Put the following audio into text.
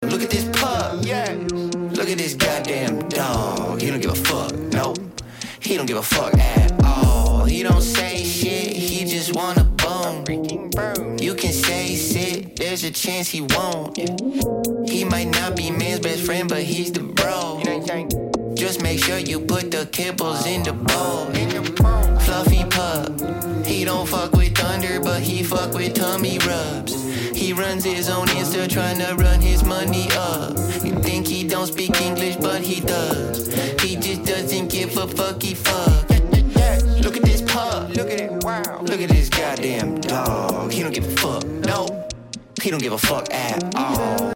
Look at this pup, yeah. Look at this goddamn dog. He don't give a fuck, no. He don't give a fuck at all. He don't say shit, he just wanna bone. You can say sit, there's a chance he won't. He might not be man's best friend, but he's the bro. Just make sure you put the kibbles in the bowl. Fluffy pup, he don't fuck with thunder, but he fuck with tummy rubs. He runs his own Insta, tryna run his money up. You think he don't speak English, but he does. He just doesn't give a fuck, he fuck. Look at this pup, look at it, wow. Look at this goddamn dog. He don't give a fuck, no. He don't give a fuck at all.